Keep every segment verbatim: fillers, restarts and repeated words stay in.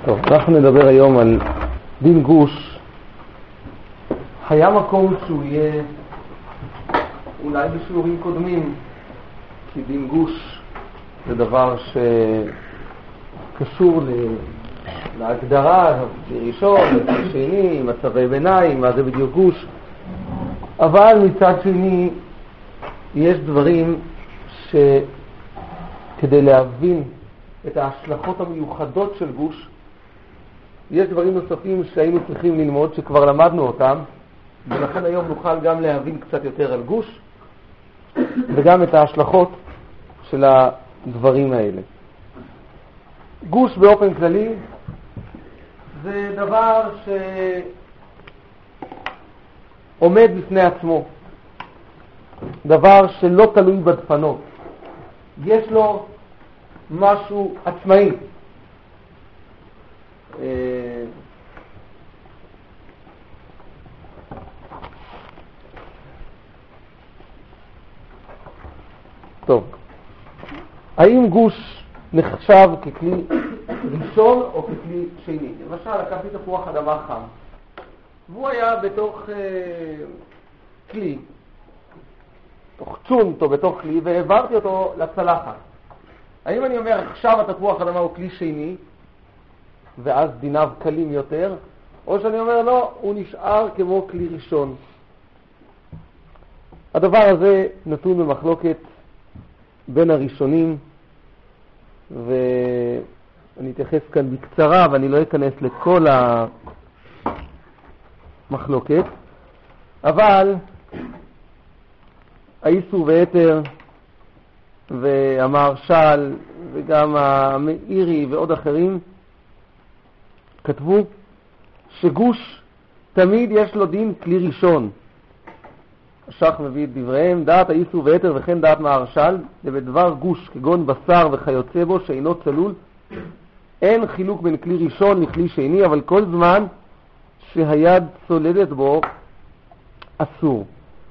טוב, אנחנו נדבר היום על דין גוש. היה מקום שהוא יהיה אולי בשיעורים קודמים, כי דין גוש זה דבר שקשור להגדרה, לראשון, לשני, מצבי ביניים, מה זה בדיוק גוש. אבל מצד שני יש דברים שכדי להבין את ההשלכות המיוחדות של גוש, יש דברים נוספים שהיינו צריכים ללמוד שכבר למדנו אותם, ולכן היום נוכל גם להבין קצת יותר על גוש וגם את ההשלכות של הדברים האלה. גוש באופן כללי זה דבר שעומד בפני עצמו, דבר שלא תלוי בדפנות, יש לו משהו עצמאי. טוב, האם גוש נחשב ככלי ראשון או ככלי שני? למשל, לקחתי תפוח אדמה חם, והוא היה בתוך אה, כלי, בתוך צ'ונט או בתוך כלי, והעברתי אותו לצלחת. האם אני אומר עכשיו התפוח אדמה הוא כלי שני ואז דיניו קלים יותר, או שאני אומר לא, הוא נשאר כמו כלי ראשון? הדבר הזה נתון במחלוקת בין הראשונים, ואני אתייחס כאן בקצרה ואני לא אכנס לכל המחלוקת, אבל האיסור והיתר והמהרש"ל וגם המאירי ועוד אחרים כתבו שגוש תמיד יש לו דין כלי ראשון. השח מביא את דבריהם, דעת האיסור והיתר וכן דעת מהרש"ל, ובדבר גוש כגון בשר וכיוצא בו שאינו צלול אין חילוק בין כלי ראשון לכלי שני, אבל כל זמן שהיד צולדת בו אסור.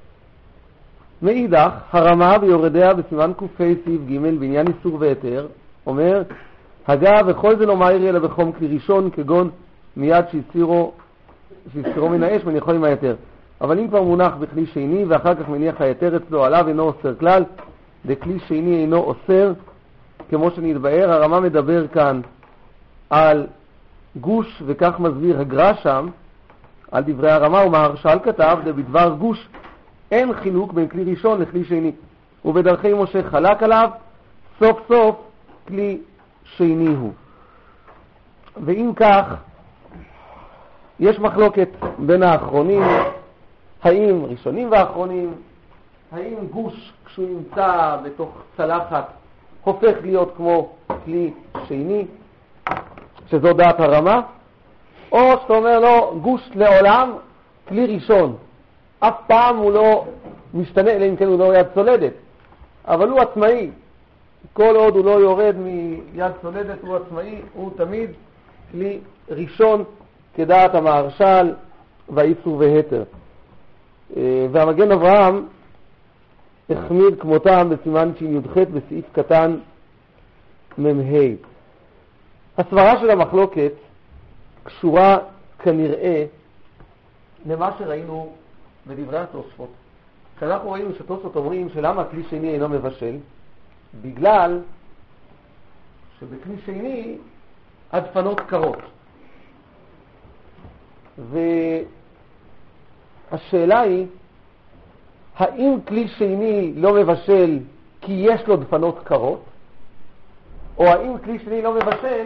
מאידך, הרמה ביורדיה בסימן קופי סעיף ג' בעניין איסור והיתר אומר, הגה וכל זה לא מאיר אלא בחום כלי ראשון כגון מיד שהסירו שהסירו מן האש מניחו עם היתר. אבל אם כבר מונח בכלי שני ואחר כך מניח היתר אצלו עליו אינו אוסר כלל, וכלי שני אינו אוסר, כמו שנתבאר. הרמה מדבר כאן על גוש, וכך מסביר הגר"א שם על דברי הרמה, ומהרש"ל כתב בדבר גוש אין חילוק בין כלי ראשון לכלי שני, ובדרכי משה חלק עליו, סוף סוף כלי שני הוא. ואם כך, יש מחלוקת בין האחרונים, האם ראשונים ואחרונים, האם גוש כשהוא נמצא בתוך צלחת הופך להיות כמו כלי שני, שזו דעת הרמה, או שאתה אומר לו גוש לעולם כלי ראשון, אף פעם הוא לא משתנה, אלא אם כן הוא לא יד צולדת, אבל הוא עצמאי, כל עוד הוא לא יורד מיד צולדת הוא עצמאי, הוא תמיד כלי ראשון כדעת המהרש"ל והאיסור והיתר. והמגן אברהם החמיר כמותם בסימן שי"ח בסעיף קטן ממ"ה. הסברה של המחלוקת קשורה כנראה למה שראינו בדברי התוספות. כשאנחנו ראינו שתוספות אומרים שלמה כלי שני אינו מבשל, בגלל שבכלי שני הדפנות קרות. והשאלה היא, האם כלי שני לא מבשל כי יש לו דפנות קרות, או האם כלי שני לא מבשל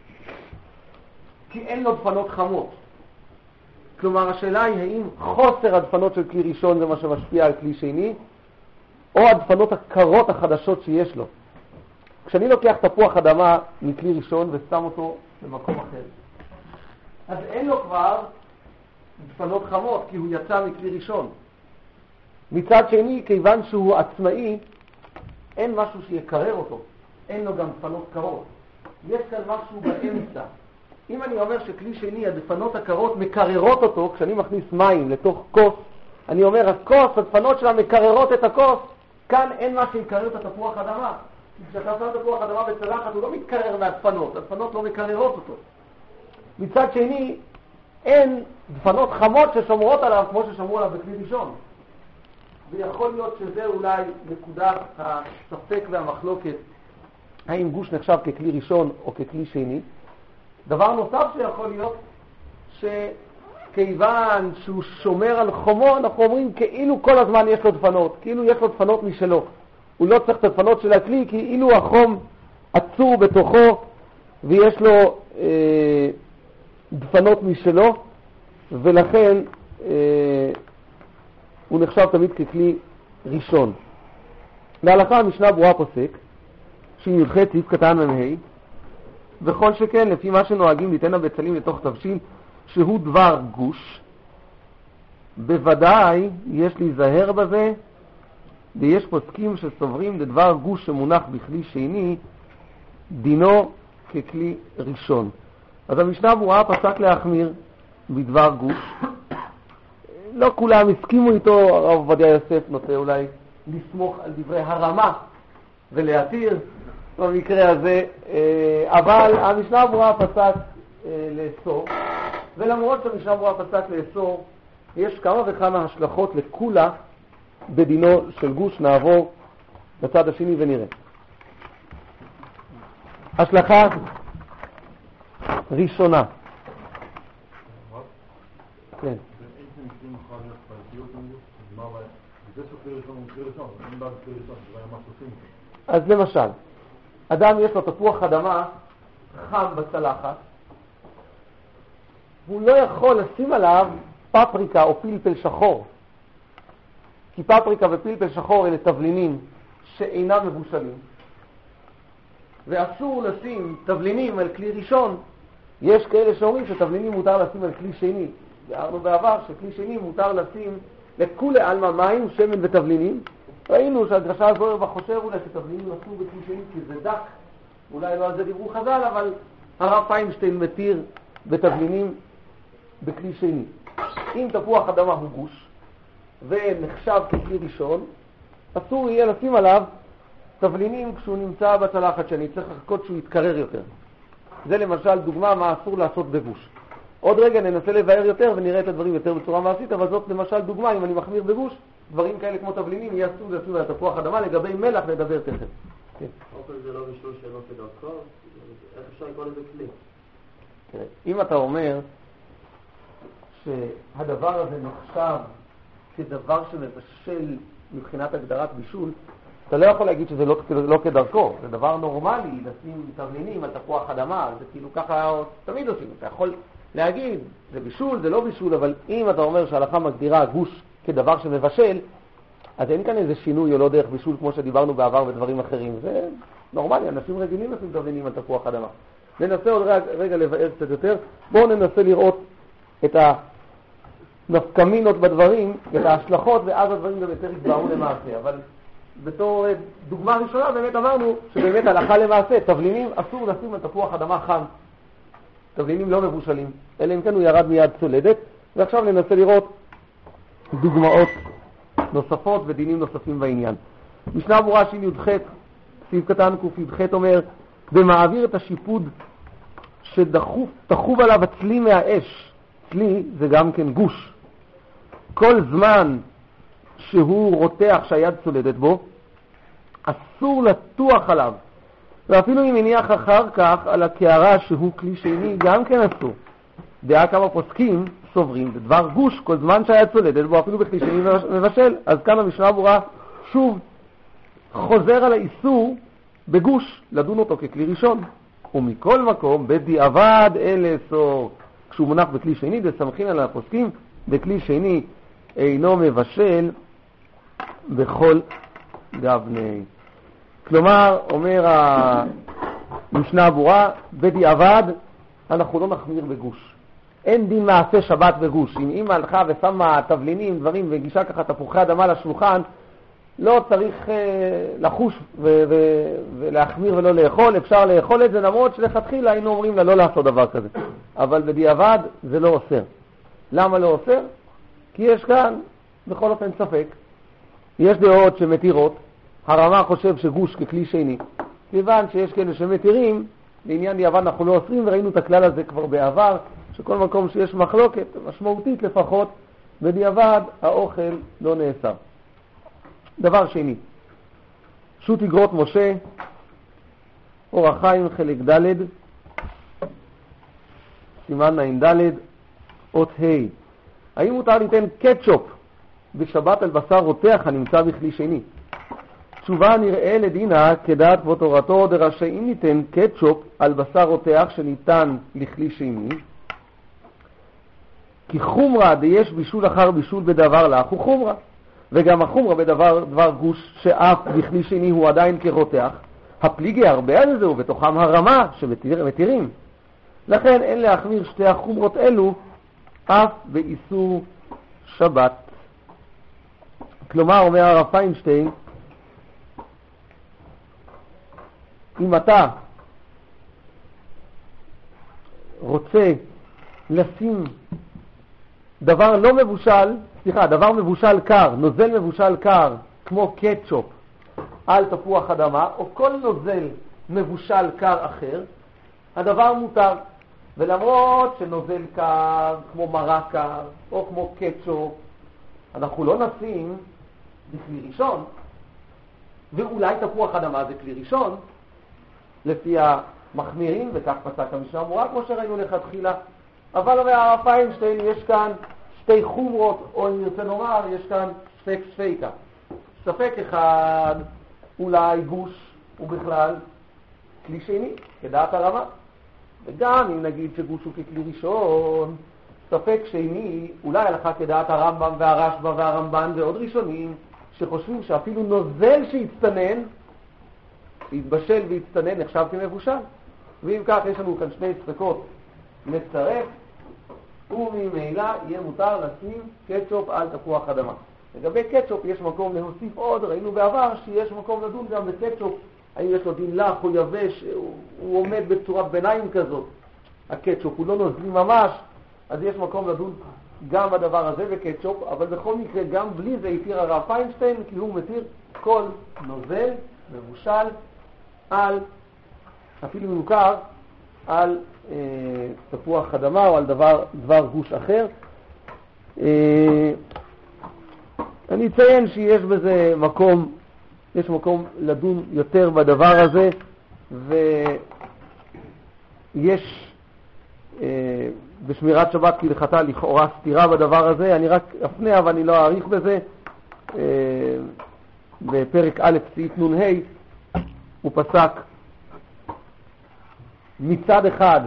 כי אין לו דפנות חמות? כלומר, השאלה היא האם חוסר הדפנות של כלי ראשון זה מה שמשפיע על כלי שני, או הדפנות הקרות החדשות שיש לו. כשאני לוקח תפוח אדמה מכלי ראשון ושם אותו במקום אחר, אז אין לו כבר דפנות חמות כי הוא יצא מכלי ראשון. מצד שני, כיוון שהוא עצמאי, אין משהו שיקרר אותו, אין לו גם דפנות קרות. יש כאן משהו באמצע. אם אני אומר שכלי שני, הדפנות הקרות מקררות אותו, כשאני מכניס מים לתוך כוס, אני אומר, הכוס, הדפנות שלה מקררות את הכוס, כאן אין מה שיקרר את התפוח אדמה. כשאתה שם תפוח אדמה בצלחת, הוא לא מתקרר מהדפנות, הדפנות לא מקררות אותו. מצד שני, אין דפנות חמות ששומרות עליו כמו ששמרו עליו בכלי ראשון. ויכול להיות שזה אולי נקודת הספק והמחלוקת, האם גוש נחשב ככלי ראשון או ככלי שני. דבר נוסף שיכול להיות, שכיוון שהוא שומר על חומו, אנחנו אומרים כאילו כל הזמן יש לו דפנות, כאילו יש לו דפנות משלו. הוא לא צריך את הדפנות של הכלי, כאילו החום עצור בתוכו, ויש לו אה, דפנות משלו, ולכן אה, הוא נחשב תמיד ככלי ראשון. להלכה המשנה ברורה פוסק, שי"ח סעיף קטן ממ"ה, וכל שכן לפי מה שנוהגים ליתן הבצלים לתוך תבשיל שהוא דבר גוש, בוודאי יש להיזהר בזה, ויש פוסקים שסוברים לדבר גוש שמונח בכלי שני, דינו ככלי ראשון. אז המשנה ברורה פסק להחמיר בדבר גוש. לא כולם הסכימו איתו, הרב עובדיה יוסף נוטה אולי לסמוך על דברי הרמה ולהתיר במקרה הזה, אבל המשנה ברורה פסק לאסור, ולמרות שהמשנה ברורה פסק לאסור, יש כמה וכמה השלכות לכולה בדינו של גוש. נעבור לצד השני ונראה. השלכה ראשונה. כן. אז למשל, אדם יש לו תפוח אדמה חם בצלחת, הוא לא יכול לשים עליו פפריקה או פלפל שחור, כי פפריקה ופלפל שחור אלה תבלינים שאינם מבושלים, ואסור לשים תבלינים על כלי ראשון. יש כאלה שאומרים שתבלינים מותר לשים על כלי שני. ראינו בעבר שכלי שני מותר לשים לכולי עלמא מים, שמן ותבלינים. ראינו שהדרשה הזו בחושב אולי שתבלינים אסור בכלי שני כי זה דק, אולי לא על זה דיברו חז"ל, אבל הרב פיינשטיין מתיר בתבלינים בכלי שני. אם תפוח אדמה הוא גוש ונחשב ככלי ראשון, אסור יהיה לשים עליו תבלינים כשהוא נמצא בצלחת שני, צריך לחכות שהוא יתקרר יותר. זה למשל דוגמה מה אסור לעשות בגוש. עוד רגע ננסה לבאר יותר ונראה את הדברים יותר בצורה מעשית, אבל זאת למשל דוגמה, אם אני מחמיר בגוש, דברים כאלה כמו תבלינים יהיה אסור לשים על התפוח אדמה. לגבי מלח נדבר תכף. כן. אוכל זה לא בישול שלא כדרכו, איך אפשר לקרוא לזה כלי? אם אתה אומר שהדבר הזה נחשב כדבר שמבשל מבחינת הגדרת בישול, אתה לא יכול להגיד שזה לא, לא כדרכו. זה דבר נורמלי לשים תבלינים על תפוח אדמה, זה כאילו ככה תמיד עושים. אתה יכול להגיד זה בישול, זה לא בישול, אבל אם אתה אומר שההלכה מגדירה גוש כדבר שמבשל, אז אין כאן איזה שינוי או לא דרך בישול כמו שדיברנו בעבר בדברים אחרים. זה נורמלי, אנשים רגילים לשים תבלינים על תפוח אדמה. ננסה עוד רגע, רגע לבאר קצת יותר. בואו ננסה לראות את הנפקמינות בדברים, את ההשלכות, ואז הדברים גם יותר יתבהרו למעשה. אבל בתור דוגמה ראשונה באמת אמרנו שבאמת הלכה למעשה, תבלינים אסור לשים על תפוח אדמה חם. תבלינים לא מבושלים, אלא אם כן הוא ירד מיד צולדת. ועכשיו ננסה לראות דוגמאות נוספות ודינים נוספים בעניין. משנה ברורה של י"ח, סעיף קטן ק"ח אומר, במעביר את השיפוד שתחוב עליו הצלי מהאש. צלי זה גם כן גוש. כל זמן שהוא רותח שהיד צולדת בו, אסור לטוח עליו. ואפילו אם מניח אחר כך על הקערה שהוא כלי שני, גם כן אסור. דעה כמה פוסקים סוברים, זה דבר גוש, כל זמן שהיד צולדת בו, אפילו בכלי שני מבשל. אז כאן המשנה ברורה שוב חוזר על האיסור בגוש, לדון אותו ככלי ראשון. ומכל מקום, בדיעבד אין לאסור. כשהוא מונח בכלי שני, וסמכין על הפוסקים, בכלי שני אינו מבשל בכל גבני. כלומר, אומר המשנה ברורה, בדיעבד אנחנו לא נחמיר בגוש. אין דין מעשה שבת בגוש. אם אמא הלכה ושמה תבלינים, דברים, וגישה ככה תפוחי אדמה לשולחן, לא צריך uh, לחוש ו- ו- ולהחמיר ולא לאכול. אפשר לאכול את זה, למרות שלכתחילה היינו אומרים לה לא לעשות דבר כזה. אבל בדיעבד זה לא אוסר. למה לא אוסר? כי יש כאן בכל אופן ספק. יש דעות שמתירות. הרמה חושב שגוש ככלי שני. כיוון שיש כאלה שמתירים, לעניין דיעבד אנחנו לא אוסרים, וראינו את הכלל הזה כבר בעבר, שכל מקום שיש מחלוקת משמעותית לפחות, בדיעבד האוכל לא נאסר. דבר שני, שו"ת איגרות משה, אור החיים חלק ד', סימן ע"ד, אות ה'. האם מותר ליתן קטשופ בשבת על בשר רותח הנמצא בכלי שני? תשובה, נראה לדינה כדעת ותורתו דרשי אם ניתן קטשופ על בשר רותח שניתן לכלי שני, כי חומרה דיש בישול אחר בישול בדבר לך הוא חומרה, וגם החומרה בדבר דבר גוש שאף בכלי שני הוא עדיין כרותח, הפליגי הרבה על זה ובתוכם הרמה שמתירים. לכן אין להחמיר שתי החומרות אלו אף באיסור שבת. כלומר, אומר הרב פיינשטיין, אם אתה רוצה לשים דבר לא מבושל, סליחה, דבר מבושל קר, נוזל מבושל קר, כמו קטשופ, על תפוח אדמה, או כל נוזל מבושל קר אחר, הדבר מותר. ולמרות שנוזל קר, כמו מרק קר, או כמו קטשופ, אנחנו לא נשים בכלי ראשון, ואולי תפוח אדמה זה כלי ראשון, לפי המחמירים, וכך פסק המשנה ברורה, כמו שראינו לכתחילה. אבל אומר הרב פיינשטיין, יש כאן שתי חומרות, או אם נרצה לומר, יש כאן ספק ספיקה. ספק אחד, אולי גוש ובכלל כלי שני, כדעת הרמה. וגם אם נגיד שגוש הוא ככלי ראשון, ספק שני, אולי הלכה כדעת הרמב"ם והרשב"א והרמב"ן ועוד ראשונים, שחושבים שאפילו נוזל שהצטנן, שהתבשל והצטנן, נחשב כמבושל. ואם כך, יש לנו כאן שני ספקות לצרף, וממילא יהיה מותר לשים קטשופ על תפוח אדמה. לגבי קטשופ יש מקום להוסיף עוד, ראינו בעבר שיש מקום לדון גם בקטשופ, האם יש לו דין לח או יבש, הוא, הוא עומד בצורה ביניים כזאת, הקטשופ הוא לא נוזלי ממש, אז יש מקום לדון גם בדבר הזה בקטשופ, אבל בכל מקרה גם בלי זה התיר הרב פיינשטיין, כי הוא מתיר כל נוזל מבושל על, אפילו מנוכר, על אה, תפוח אדמה או על דבר, דבר גוש אחר. אה, אני אציין שיש בזה מקום, יש מקום לדון יותר בדבר הזה, ויש אה, בשמירת שבת כהלכתה לכאורה סתירה בדבר הזה. אני רק אפנה, אבל אני לא אאריך בזה. אה, בפרק א' סעיף נ"ה הוא פסק מצד אחד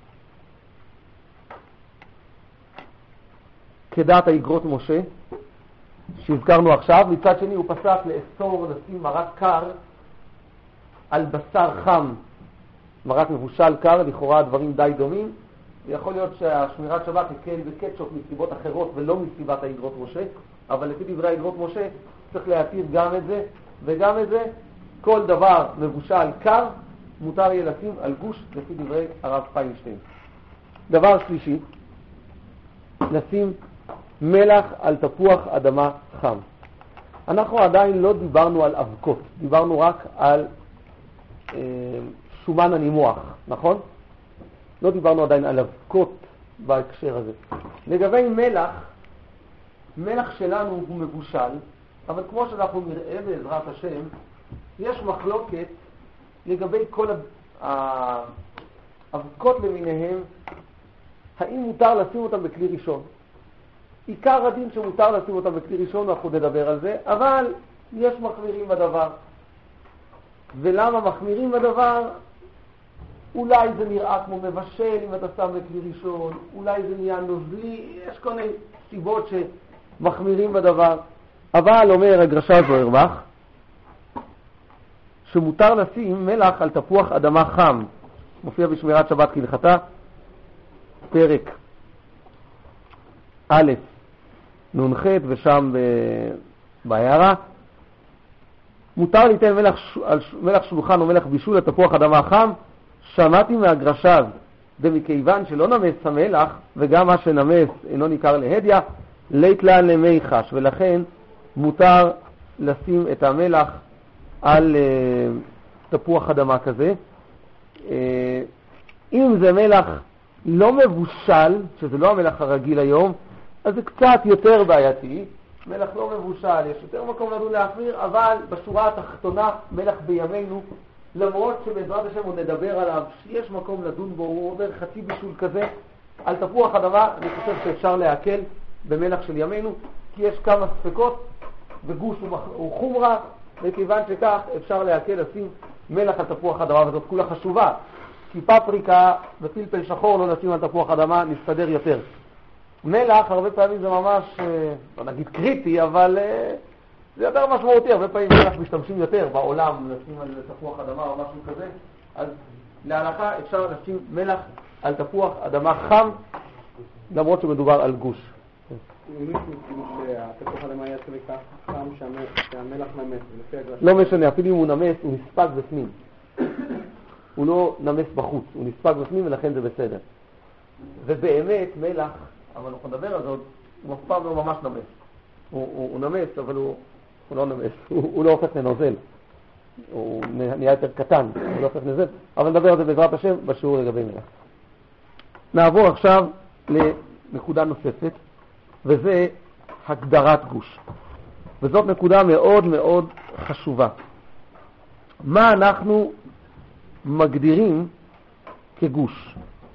כדעת האיגרות משה שהזכרנו עכשיו, מצד שני הוא פסק לאסור לשים מרק קר על בשר חם, מרק מבושל קר, לכאורה הדברים די דומים, ויכול להיות שהשמירת שבת יקל בקטשופ מסיבות אחרות ולא מסיבת האיגרות משה, אבל לפי דברי האיגרות משה צריך להתיר גם את זה וגם את זה. כל דבר מבושל קר מותר יהיה לשים על גוש לפי דברי הרב פיינשטיין. דבר שלישי, לשים מלח על תפוח אדמה חם. אנחנו עדיין לא דיברנו על אבקות, דיברנו רק על אה, שומן הנימוח, נכון? לא דיברנו עדיין על אבקות בהקשר הזה. לגבי מלח, מלח שלנו הוא מבושל, אבל כמו שאנחנו נראה בעזרת השם, יש מחלוקת לגבי כל האבקות למיניהם, האם מותר לשים אותם בכלי ראשון. עיקר הדין שמותר לשים אותם בכלי ראשון, אנחנו נדבר על זה, אבל יש מחמירים בדבר. ולמה מחמירים בדבר? אולי זה נראה כמו מבשל אם אתה שם בכלי ראשון, אולי זה נהיה נוזלי, יש כל מיני סיבות שמחמירים בדבר. אבל אומר הגרשה זוהרבך, שמותר לשים מלח על תפוח אדמה חם, מופיע בשמירת שבת כהלכתה, פרק א' נ"ח ושם בהערה, מותר ליתן מלח, מלח שולחן או מלח בישול לתפוח אדמה חם. שמעתי מהגרשז דמכיוון שלא נמס המלח וגם מה שנמס אינו ניכר להדיה, לית לה למי חש, ולכן מותר לשים את המלח על uh, תפוח אדמה כזה. אם זה מלח לא מבושל, שזה לא המלח הרגיל היום, אז זה קצת יותר בעייתי. מלח לא מבושל, יש יותר מקום לדון להחמיר, אבל בשורה התחתונה, מלח בימינו, למרות שבעזרת השם עוד נדבר עליו, שיש מקום לדון בו, הוא עובר חצי בישול כזה, על תפוח אדמה, אני חושב שאפשר להקל במלח של ימינו, כי יש כמה ספקות, וגוש הוא חומרה, וכיוון שכך אפשר להקל לשים מלח על תפוח אדמה, וזאת כולה חשובה, כי פפריקה ופלפל שחור לא נשים על תפוח אדמה, נסתדר יותר. מלח, הרבה פעמים זה ממש, לא נגיד קריטי, אבל זה יותר משמעותי, הרבה פעמים מלח משתמשים יותר בעולם, לשים על תפוח אדמה או משהו כזה, אז להלכה אפשר לשים מלח על תפוח אדמה חם, למרות שמדובר על גוש. אם מישהו כאילו שהתפוח אדמה יעשה לכך חם שהמלח נמס, לא משנה, אפילו אם הוא נמס, הוא נספג בפנים. הוא לא נמס בחוץ, הוא נספג בפנים ולכן זה בסדר. ובאמת מלח, אבל אנחנו נדבר על זאת, הוא אף פעם לא ממש נמס. הוא, הוא, הוא נמס, אבל הוא, הוא לא נמס, הוא, הוא לא הופך לנוזל. הוא נהיה יותר קטן, הוא לא הופך לנוזל. אבל נדבר על זה בעזרת השם בשיעור לגבי מלח. נעבור עכשיו לנקודה נוספת, וזה הגדרת גוש. וזאת נקודה מאוד מאוד חשובה. מה אנחנו מגדירים כגוש?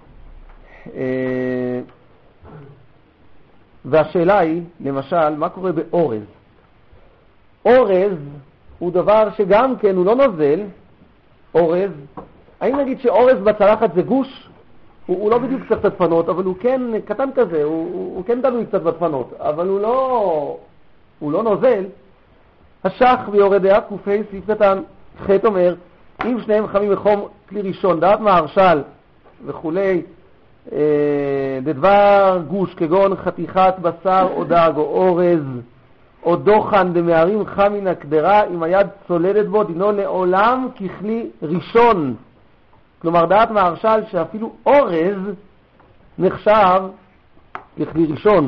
והשאלה היא, למשל, מה קורה באורז? אורז הוא דבר שגם כן הוא לא נוזל, אורז. האם נגיד שאורז בצלחת זה גוש? הוא, הוא לא בדיוק קצת דפנות, אבל הוא כן קטן כזה, הוא, הוא, הוא כן תלוי קצת דפנות, אבל הוא לא, הוא לא נוזל. השח ויורדיה קופי סעיף קטן ח' אומר, אם שניהם חמים בחום כלי ראשון, דעת מהרשל וכולי, אה, דדבר גוש כגון חתיכת בשר או דג או אורז או דוחן דמערים חם מן הקדרה, אם היד צולדת בו דינו לעולם ככלי ראשון. כלומר, דעת מהרשל שאפילו אורז נחשב ככלי ראשון.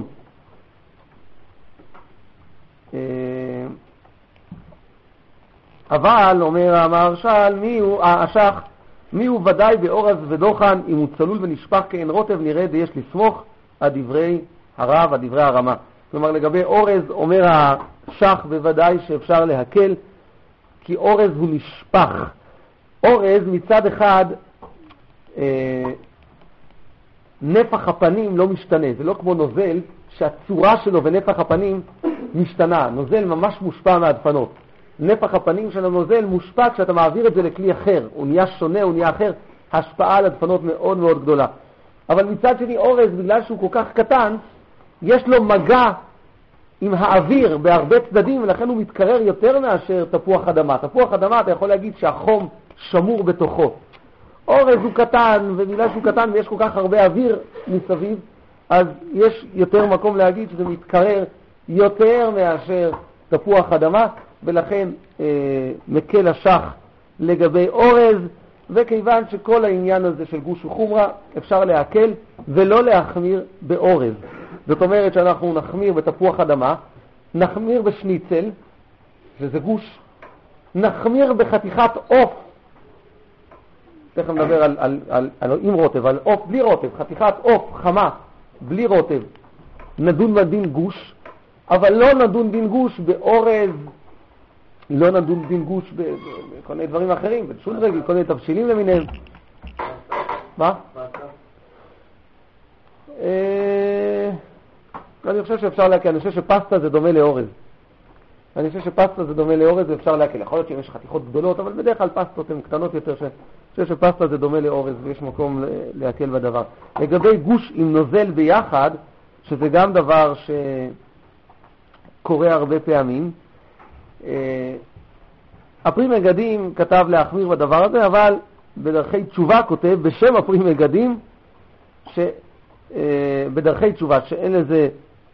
אבל, אומר המהרשל, מי הוא, השח, מי הוא ודאי באורז ודוחן, אם הוא צלול ונשפך כאין רוטב, נראה דיש לסמוך עד דברי הרב, עד דברי הרמה. כלומר, לגבי אורז, אומר השח בוודאי שאפשר להקל, כי אורז הוא נשפך. אורז מצד אחד, אה, נפח הפנים לא משתנה, זה לא כמו נוזל שהצורה שלו ונפח הפנים משתנה. נוזל ממש מושפע מהדפנות. נפח הפנים של הנוזל מושפע כשאתה מעביר את זה לכלי אחר, הוא נהיה שונה, הוא נהיה אחר, השפעה על הדפנות מאוד מאוד גדולה. אבל מצד שני אורז, בגלל שהוא כל כך קטן, יש לו מגע עם האוויר בהרבה צדדים, ולכן הוא מתקרר יותר מאשר תפוח אדמה. תפוח אדמה אתה יכול להגיד שהחום שמור בתוכו. אורז הוא קטן, ובגלל שהוא קטן ויש כל כך הרבה אוויר מסביב, אז יש יותר מקום להגיד שזה מתקרר יותר מאשר תפוח אדמה, ולכן אה, מקל השח לגבי אורז, וכיוון שכל העניין הזה של גוש וחומרה אפשר להקל ולא להחמיר באורז. זאת אומרת שאנחנו נחמיר בתפוח אדמה, נחמיר בשניצל, שזה גוש, נחמיר בחתיכת עוף, תכף נדבר על, על, על, על עם רוטב, על עוף בלי רוטב, חתיכת עוף חמה בלי רוטב, נדון בדין גוש, אבל לא נדון דין גוש באורז, לא נדון דין גוש בכל מיני דברים אחרים, בשום רגל, כל מיני תבשילים למיניהם. מה? אני חושב שאפשר להקל, אני חושב שפסטה זה דומה לאורז. אני חושב שפסטה זה דומה לאורז ואפשר להקל. יכול להיות שיש חתיכות גדולות, אבל בדרך כלל פסטות הן קטנות יותר. אני חושב שפסטה זה דומה לאורז ויש מקום להקל בדבר. לגבי גוש עם נוזל ביחד, שזה גם דבר שקורה הרבה פעמים, הפרי מגדים כתב להחמיר בדבר הזה, אבל בדרכי תשובה כותב בשם הפרי מגדים, שבדרכי תשובה שאין לזה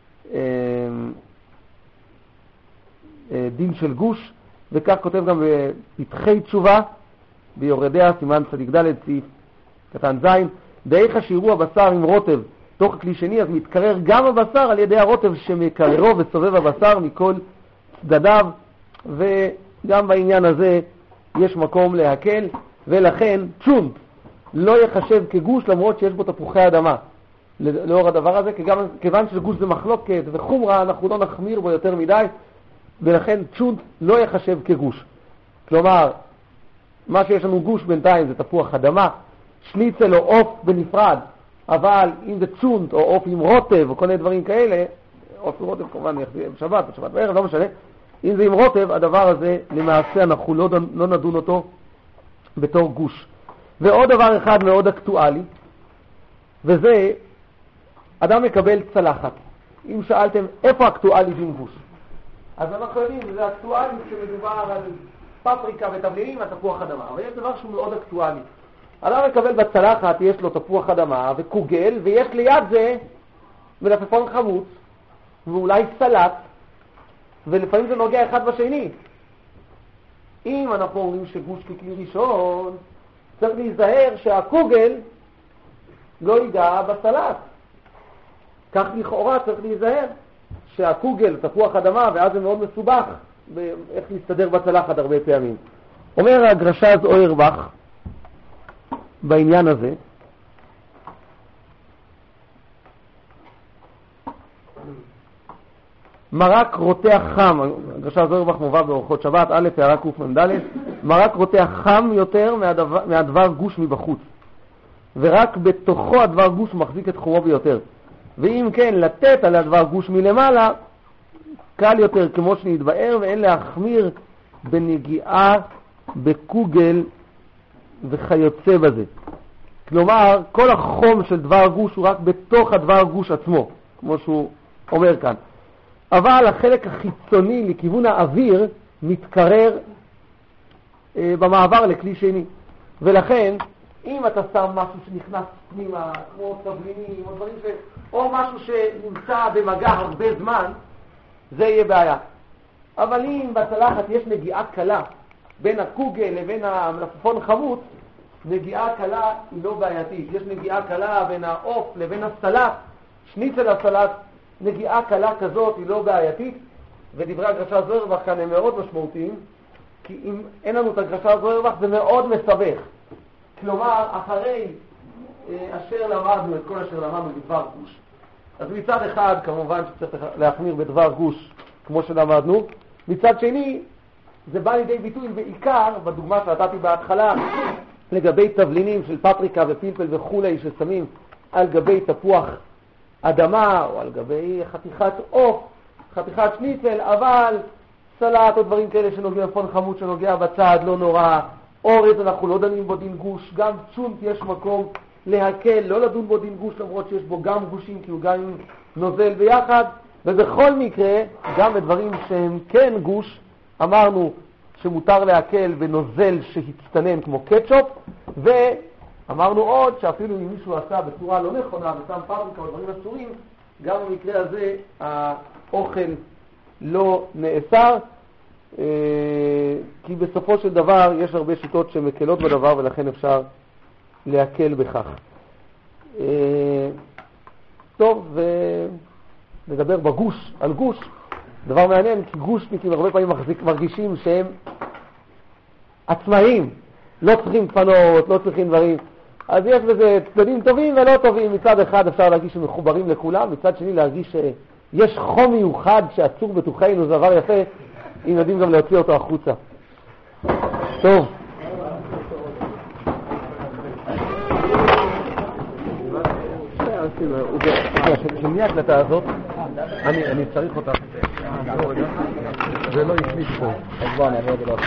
דין של גוש, וכך כותב גם בפתחי תשובה, ביורדיה, סימן צדיק ד' סעיף קטן זין, דאיך שיראו הבשר עם רוטב תוך כלי שני, אז מתקרר גם הבשר על ידי הרוטב שמקררו וסובב הבשר מכל צדדיו, וגם בעניין הזה יש מקום להקל, ולכן צ'ונט לא יחשב כגוש למרות שיש בו תפוחי אדמה. לאור הדבר הזה, כיוון שגוש זה מחלוקת וחומרה, אנחנו לא נחמיר בו יותר מדי, ולכן צ'ונט לא יחשב כגוש. כלומר, מה שיש לנו גוש בינתיים זה תפוח אדמה, שניצל או עוף בנפרד, אבל אם זה צ'ונט או עוף עם רוטב או כל מיני דברים כאלה, עוף עם רוטב כמובן בשבת, בשבת בערב, לא משנה, אם זה עם רוטב, הדבר הזה למעשה אנחנו לא, לא נדון אותו בתור גוש. ועוד דבר אחד מאוד אקטואלי, וזה, אדם מקבל צלחת. אם שאלתם איפה אקטואלי עם גוש, אז אנחנו יודעים, זה אקטואלי כשמדובר על פפריקה ותבלינים, התפוח אדמה, אבל יש דבר שהוא מאוד אקטואלי. אדם מקבל בצלחת, יש לו תפוח אדמה וקוגל, ויש ליד זה מלפפון חמוץ, ואולי סלט, ולפעמים זה נוגע אחד בשני. אם אנחנו אומרים שגוש ככלי ראשון, צריך להיזהר שהקוגל לא ייגע בסלט. כך לכאורה צריך להיזהר שהקוגל, תפוח אדמה, ואז זה מאוד מסובך איך להסתדר בצלחת הרבה פעמים. אומר הגרש"ז אוירבך בעניין הזה, מרק רותח חם, הגרש"ז אוירבך מובא באורחות שבת, א' הערה קמ"ד, מרק רותח חם יותר מהדבר, מהדבר גוש מבחוץ, ורק בתוכו הדבר גוש מחזיק את חומו ביותר. ואם כן, לתת על הדבר גוש מלמעלה, קל יותר כמו שנתבאר, ואין להחמיר בנגיעה בקוגל וכיוצא בזה. כלומר, כל החום של דבר גוש הוא רק בתוך הדבר גוש עצמו, כמו שהוא אומר כאן. אבל החלק החיצוני לכיוון האוויר מתקרר אה, במעבר לכלי שני. ולכן, אם אתה שם משהו שנכנס פנימה, כמו תבלינים או דברים ש... או משהו שנמצא במגע הרבה זמן, זה יהיה בעיה. אבל אם בצלחת יש נגיעה קלה בין הקוגל לבין המלפפון חמוץ, נגיעה קלה היא לא בעייתית. יש נגיעה קלה בין העוף לבין הסלט, שניצל הסלט, נגיעה קלה כזאת היא לא בעייתית, ודברי הגרש"ז אוירבך כאן הם מאוד משמעותיים, כי אם אין לנו את הגרש"ז אוירבך זה מאוד מסבך. כלומר, אחרי אה, אשר למדנו את כל אשר למדנו בדבר גוש, אז מצד אחד כמובן שצריך להחמיר בדבר גוש כמו שלמדנו, מצד שני זה בא לידי ביטוי בעיקר בדוגמה שנתתי בהתחלה לגבי תבלינים של פפריקה ופלפל וכולי ששמים על גבי תפוח אדמה או על גבי חתיכת עוף, חתיכת שניצל, אבל סלט או דברים כאלה שנוגע פון חמוד שנוגע בצד לא נורא. אורז אנחנו לא דנים בו דין גוש, גם צ'ונט יש מקום להקל, לא לדון בו דין גוש למרות שיש בו גם גושים כי הוא גם נוזל ביחד. ובכל מקרה גם בדברים שהם כן גוש אמרנו שמותר להקל בנוזל שהצטנן כמו קטשופ, ואמרנו עוד שאפילו אם מישהו עשה בצורה לא נכונה ושם פפריקה או דברים אסורים, גם במקרה הזה האוכל לא נאסר, כי בסופו של דבר יש הרבה שיטות שמקלות בדבר ולכן אפשר להקל בכך. טוב, ונדבר בגוש, על גוש, דבר מעניין, כי גושניקים הרבה פעמים מרגישים שהם עצמאים, לא צריכים פנות, לא צריכים דברים. אז יש בזה צדדים טובים ולא טובים. מצד אחד אפשר להרגיש שהם מחוברים לכולם, מצד שני להרגיש שיש חום מיוחד שעצור בתוכנו, זה דבר יפה, אם יודעים גם להוציא אותו החוצה. טוב. שמי ההקלטה הזאת? אני צריך אותה. זה לא ישליט פה. אז בוא, אני אעבור את זה לא.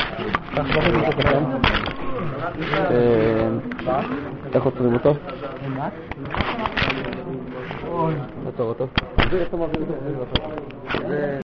איך עוצרים אותו? מה? עוצר אותו. זה איך אתה מעביר אותו?